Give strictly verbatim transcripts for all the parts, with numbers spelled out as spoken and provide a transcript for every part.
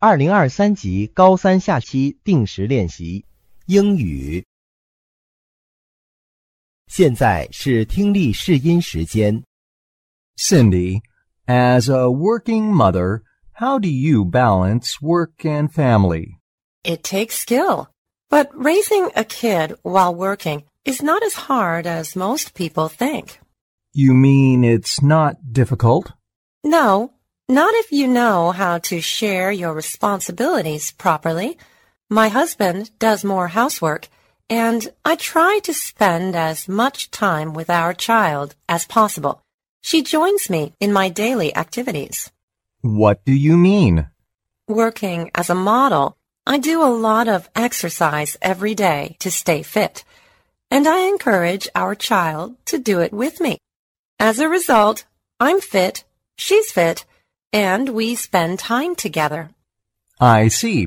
二零二三级高三下期定时练习英语。现在是听力试音时间。 Cindy, as a working mother, how do you balance work and family? It takes skill, but raising a kid while working is not as hard as most people think. You mean it's not difficult? No, not if you know how to share your responsibilities properly. My husband does more housework, and I try to spend as much time with our child as possible. She joins me in my daily activities. What do you mean? Working as a model, I do a lot of exercise every day to stay fit, and I encourage our child to do it with me. As a result, I'm fit, she's fit, and we spend time together. I see.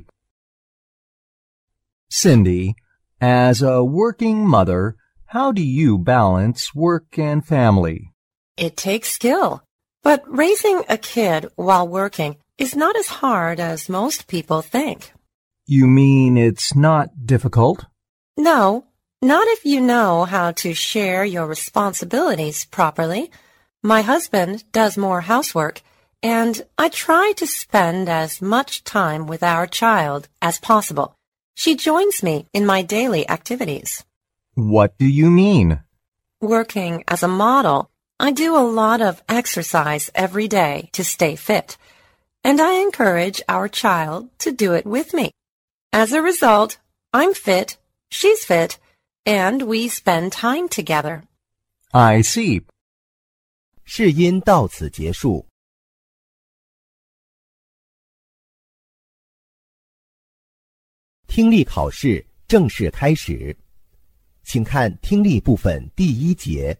Cindy, as a working mother, how do you balance work and family? It takes skill, but raising a kid while working is not as hard as most people think. You mean it's not difficult? No, not if you know how to share your responsibilities properly. My husband does more housework, and I try to spend as much time with our child as possible. She joins me in my daily activities. What do you mean? Working as a model, I do a lot of exercise every day to stay fit, and I encourage our child to do it with me. As a result, I'm fit, she's fit, and we spend time together. I see. 试音到此结束。听力考试正式开始，请看听力部分第一节。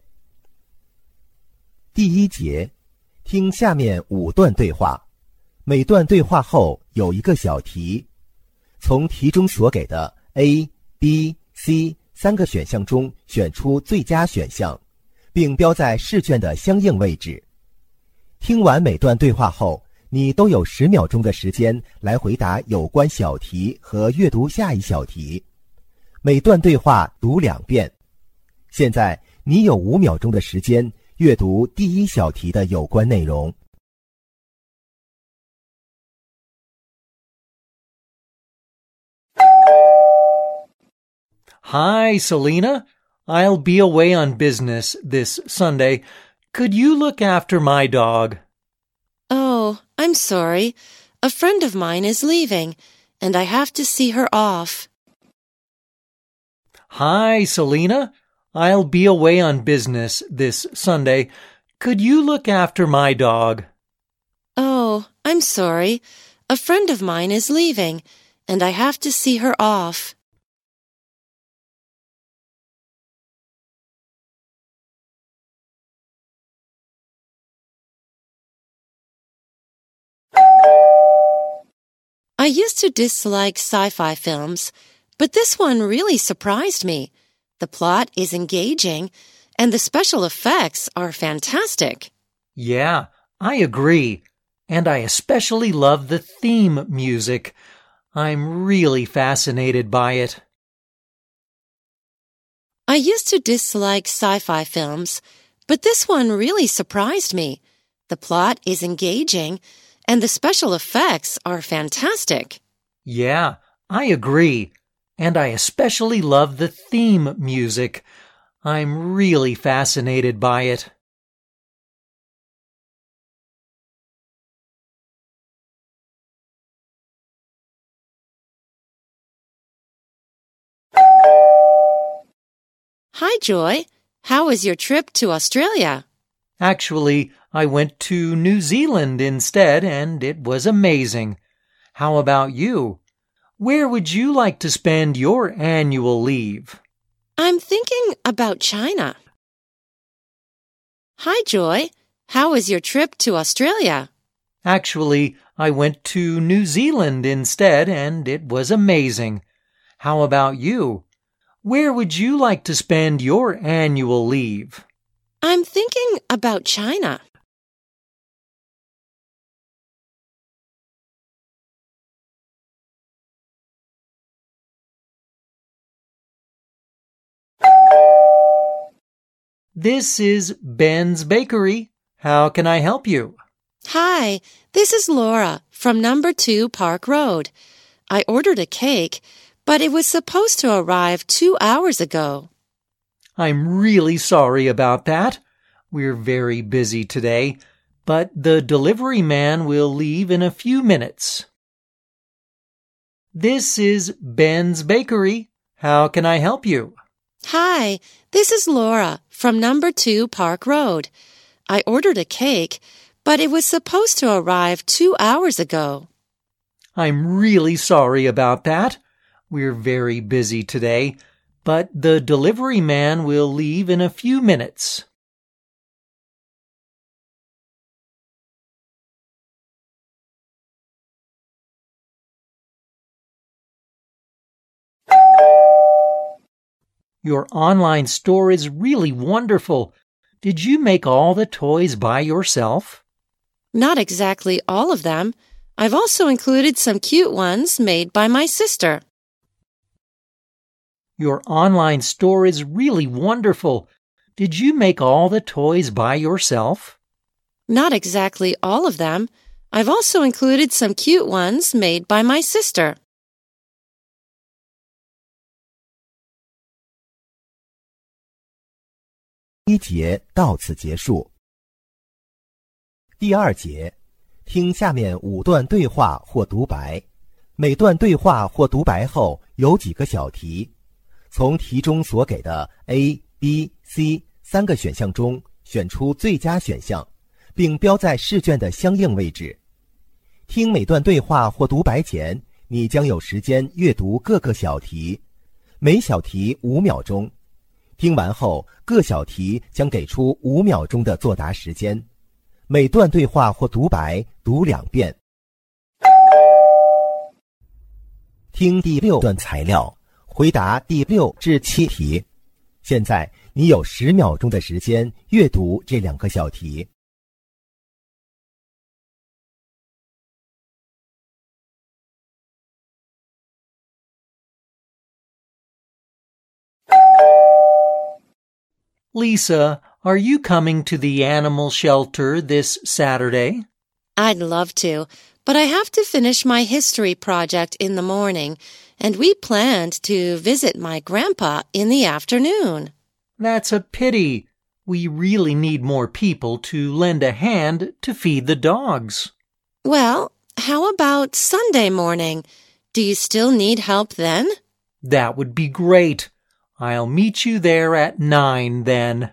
第一节，听下面五段对话，每段对话后有一个小题，从题中所给的 A、B、C 三个选项中选出最佳选项，并标在试卷的相应位置。听完每段对话后，你都有十秒钟的时间来回答有关小题和阅读下一小题。每段对话读两遍。现在你有五秒钟的时间阅读第一小题的有关内容。 Hi, Selena. I'll be away on business this Sunday. Could you look after my dog? Oh, I'm sorry. A friend of mine is leaving, and I have to see her off. Hi, Selena. I'll be away on business this Sunday. Could you look after my dog? Oh, I'm sorry. A friend of mine is leaving, and I have to see her off. I used to dislike sci-fi films, but this one really surprised me. The plot is engaging, and the special effects are fantastic. Yeah, I agree. And I especially love the theme music. I'm really fascinated by it. I used to dislike sci-fi films, but this one really surprised me. The plot is engaging, and the special effects are fantastic. Yeah, I agree. And I especially love the theme music. I'm really fascinated by it. Hi, Joy. How was your trip to Australia? Actually, I went to New Zealand instead, and it was amazing. How about you? Where would you like to spend your annual leave? I'm thinking about China. Hi, Joy. How was your trip to Australia? Actually, I went to New Zealand instead, and it was amazing. How about you? Where would you like to spend your annual leave? I'm thinking about China. This is Ben's Bakery. How can I help you? Hi, this is Laura from number two Park Road. I ordered a cake, but it was supposed to arrive two hours ago. I'm really sorry about that. We're very busy today, but the delivery man will leave in a few minutes. This is Ben's Bakery. How can I help you? Hi, this is Laura from number two Park Road. I ordered a cake, but it was supposed to arrive two hours ago. I'm really sorry about that. We're very busy today, but the delivery man will leave in a few minutes. Your online store is really wonderful. Did you make all the toys by yourself? Not exactly all of them. I've also included some cute ones made by my sister. Your online store is really wonderful. Did you make all the toys by yourself? Not exactly all of them. I've also included some cute ones made by my sister. 一节到此结束。第二节，听下面五段对话或独白，每段对话或独白后有几个小题，从题中所给的 A、B、C 三个选项中选出最佳选项，并标在试卷的相应位置。听每段对话或独白前，你将有时间阅读各个小题，每小题五秒钟。听完后，各小题将给出五秒钟的作答时间。每段对话或独白读两遍。听第六段材料，回答第六至七题。现在你有十秒钟的时间阅读这两个小题。 Lisa, are you coming to the animal shelter this Saturday? I'd love to, but I have to finish my history project in the morning, and we planned to visit my grandpa in the afternoon. That's a pity. We really need more people to lend a hand to feed the dogs. Well, how about Sunday morning? Do you still need help then? That would be great. I'll meet you there at nine then.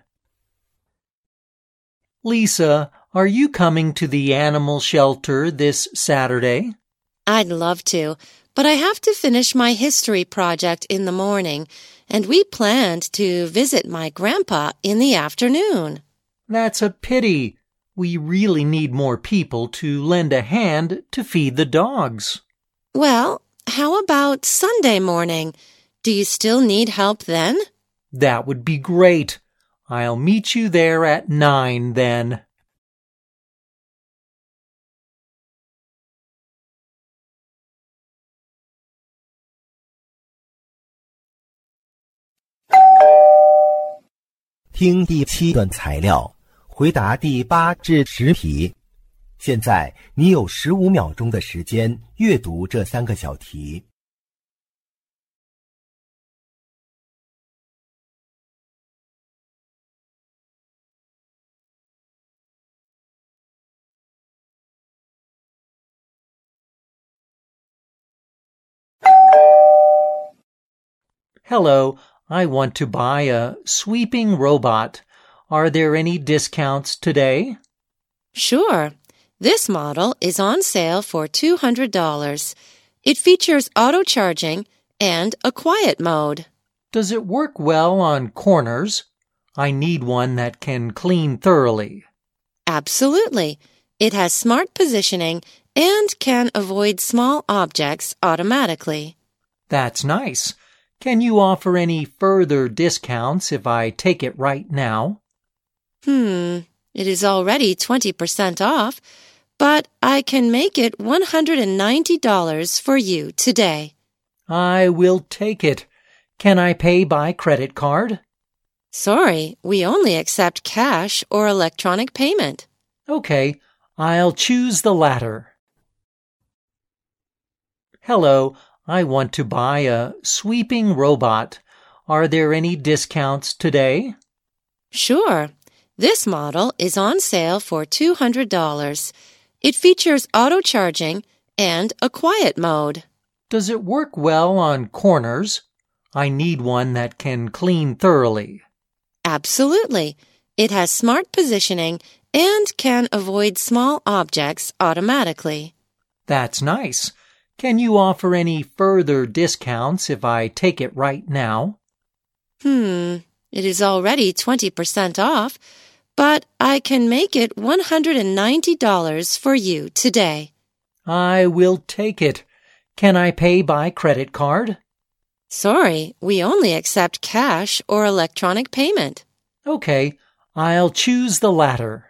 Lisa, are you coming to the animal shelter this Saturday? I'd love to, but I have to finish my history project in the morning, and we planned to visit my grandpa in the afternoon. That's a pity. We really need more people to lend a hand to feed the dogs. Well, how about Sunday morning? Do you still need help then? That would be great. I'll meet you there at nine then. Hear 听第七段材料，回答第八至十题。现在你有十五秒钟的时间阅读这三个小题。 Hello, I want to buy a sweeping robot. Are there any discounts today? Sure. This model is on sale for two hundred dollars. It features auto charging and a quiet mode. Does it work well on corners? I need one that can clean thoroughly. Absolutely. It has smart positioning and can avoid small objects automatically. That's nice. Can you offer any further discounts if I take it right now? Hmm, it is already twenty percent off, but I can make it one hundred ninety dollars for you today. I will take it. Can I pay by credit card? Sorry, we only accept cash or electronic payment. Okay, I'll choose the latter. Hello, I want to buy a sweeping robot. Are there any discounts today? Sure. This model is on sale for two hundred dollars. It features auto charging and a quiet mode. Does it work well on corners? I need one that can clean thoroughly. Absolutely. It has smart positioning and can avoid small objects automatically. That's nice. Can you offer any further discounts if I take it right now? Hmm, it is already twenty percent off, but I can make it one hundred ninety dollars for you today. I will take it. Can I pay by credit card? Sorry, we only accept cash or electronic payment. Okay, I'll choose the latter.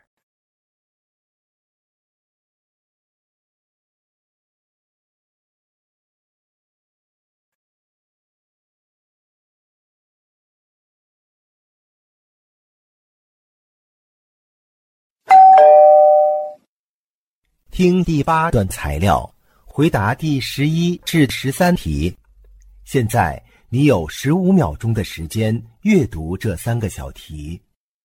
听第八段材料，回答第十一至十三题。现在你有十五秒钟的时间阅读这三个小题。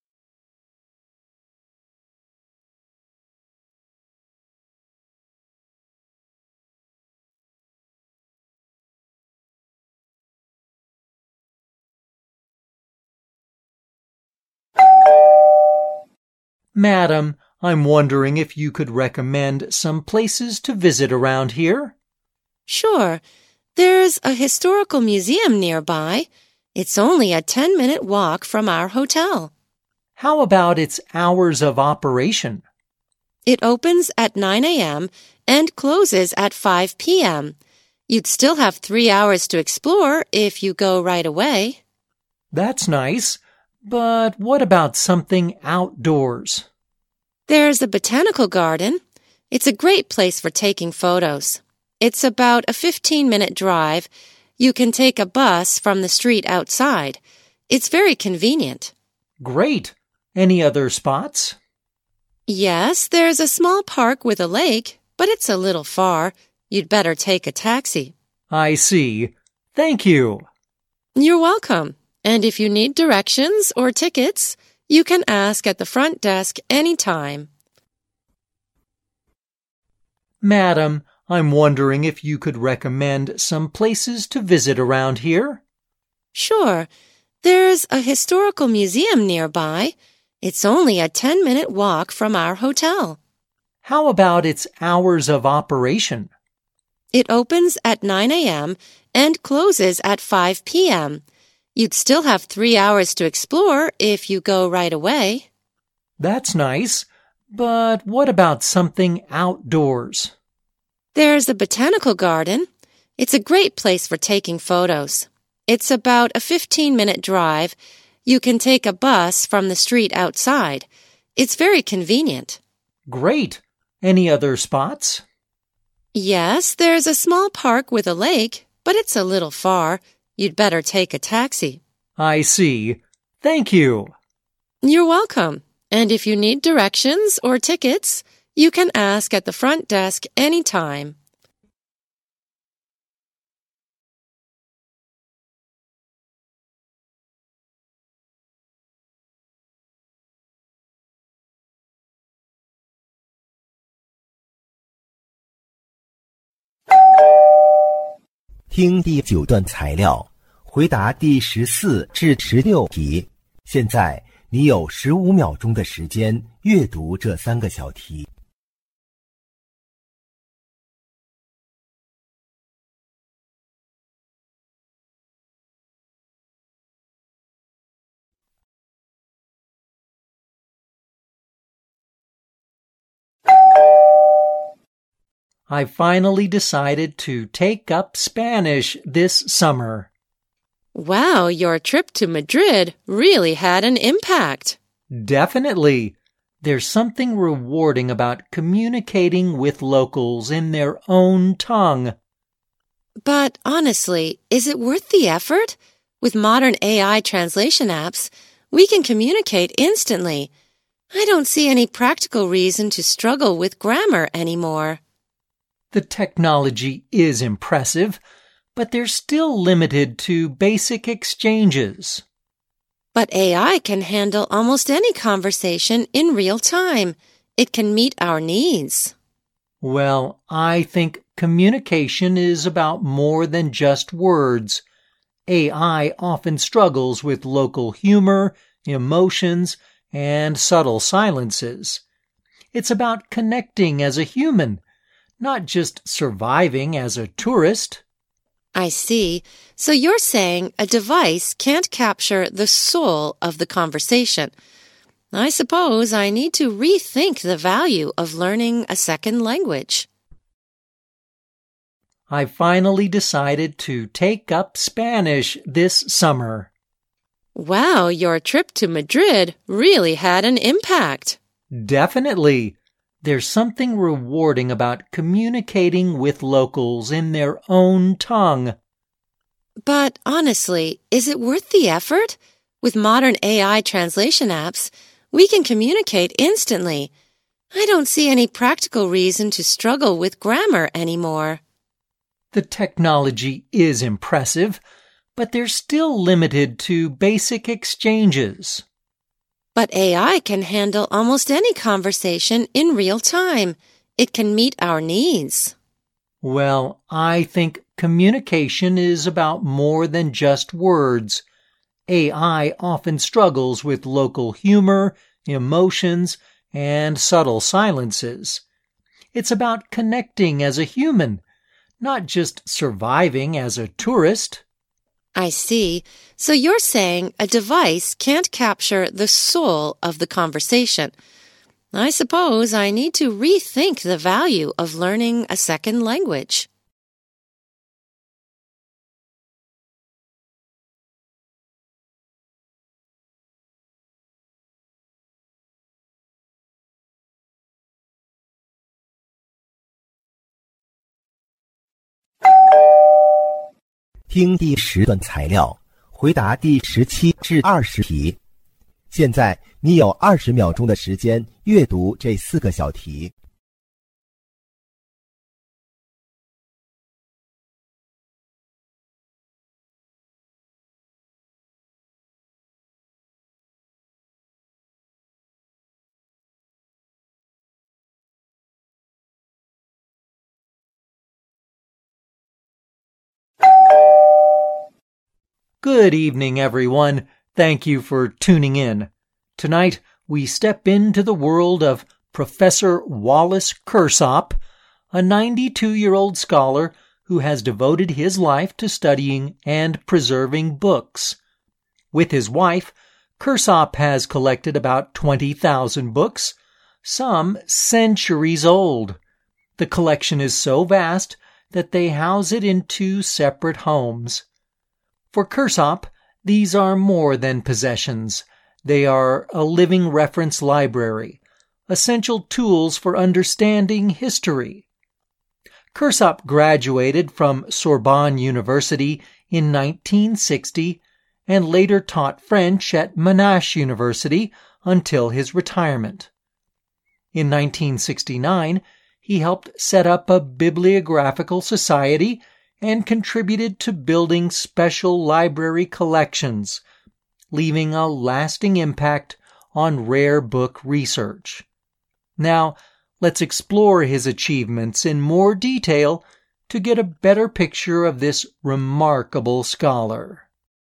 Madam, I'm wondering if you could recommend some places to visit around here? Sure. There's a historical museum nearby. It's only a ten-minute walk from our hotel. How about its hours of operation? It opens at nine a.m. and closes at five p.m. You'd still have three hours to explore if you go right away. That's nice. But what about something outdoors? There's the botanical garden. It's a great place for taking photos. It's about a fifteen-minute drive. You can take a bus from the street outside. It's very convenient. Great. Any other spots? Yes, there's a small park with a lake, but it's a little far. You'd better take a taxi. I see. Thank you. You're welcome. And if you need directions or tickets, you can ask at the front desk anytime. Madam, I'm wondering if you could recommend some places to visit around here? Sure. There's a historical museum nearby. It's only a ten-minute walk from our hotel. How about its hours of operation? It opens at nine a.m. and closes at five p.m. You'd still have three hours to explore if you go right away. That's nice. But what about something outdoors? There's the botanical garden. It's a great place for taking photos. It's about a fifteen-minute drive. You can take a bus from the street outside. It's very convenient. Great. Any other spots? Yes, there's a small park with a lake, but it's a little far. You'd better take a taxi. I see. Thank you. You're welcome. And if you need directions or tickets, you can ask at the front desk anytime. 《听第九段材料，回答第十四至十六题。现在你有十五秒钟的时间阅读这三个小题。 I finally decided to take up Spanish this summer. Wow, your trip to Madrid really had an impact. Definitely. There's something rewarding about communicating with locals in their own tongue. But honestly, is it worth the effort? With modern A I translation apps, we can communicate instantly. I don't see any practical reason to struggle with grammar anymore. The technology is impressive, but they're still limited to basic exchanges. But A I can handle almost any conversation in real time. It can meet our needs. Well, I think communication is about more than just words. A I often struggles with local humor, emotions, and subtle silences. It's about connecting as a human, not just surviving as a tourist. I see. So you're saying a device can't capture the soul of the conversation. I suppose I need to rethink the value of learning a second language. I finally decided to take up Spanish this summer. Wow, your trip to Madrid really had an impact. Definitely. There's something rewarding about communicating with locals in their own tongue. But honestly, is it worth the effort? With modern A I translation apps, we can communicate instantly. I don't see any practical reason to struggle with grammar anymore. The technology is impressive, but they're still limited to basic exchanges. But A I can handle almost any conversation in real time. It can meet our needs. Well, I think communication is about more than just words. A I often struggles with local humor, emotions, and subtle silences. It's about connecting as a human, not just surviving as a tourist. I see. So you're saying a device can't capture the soul of the conversation. I suppose I need to rethink the value of learning a second language. 《听第十段材料，回答第十七至二十题。现在你有二十秒钟的时间阅读这四个小题。 Good evening, everyone. Thank you for tuning in. Tonight, we step into the world of Professor Wallace Kursop, a ninety-two-year-old scholar who has devoted his life to studying and preserving books. With his wife, Kursop has collected about twenty thousand books, some centuries old. The collection is so vast that they house it in two separate homes. For Kursop, these are more than possessions. They are a living reference library, essential tools for understanding history. Kursop graduated from Sorbonne University in nineteen sixty and later taught French at Monash University until his retirement. In nineteen sixty-nine, he helped set up a bibliographical society and contributed to building special library collections, leaving a lasting impact on rare book research. Now, let's explore his achievements in more detail to get a better picture of this remarkable scholar.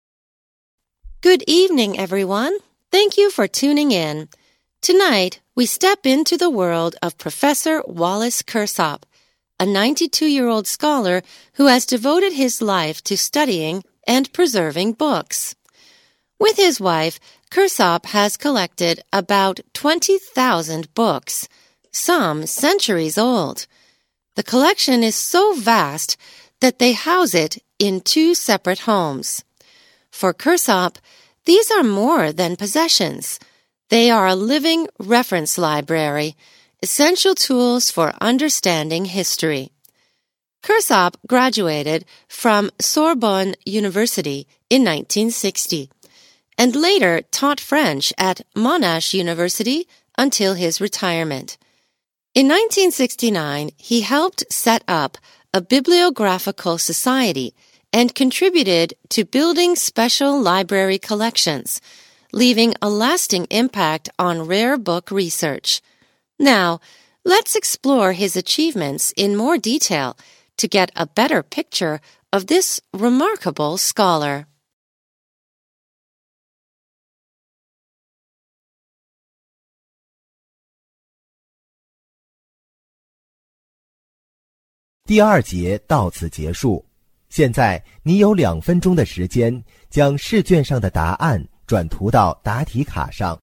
Good evening, everyone. Thank you for tuning in. Tonight, we step into the world of Professor Wallace Kursop, a ninety-two-year-old scholar who has devoted his life to studying and preserving books. With his wife, Kursop has collected about twenty thousand books, some centuries old. The collection is so vast that they house it in two separate homes. For Kursop, these are more than possessions. They are a living reference library, essential tools for understanding history. Kursop graduated from Sorbonne University in nineteen sixty and later taught French at Monash University until his retirement. In nineteen sixty-nine, he helped set up a bibliographical society and contributed to building special library collections, leaving a lasting impact on rare book research. Now, let's explore his achievements in more detail to get a better picture of this remarkable scholar. 《第二节到此结束。现在你有两分钟的时间，将试卷上的答案转涂到答题卡上。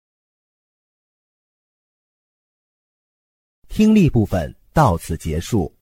听力部分到此结束。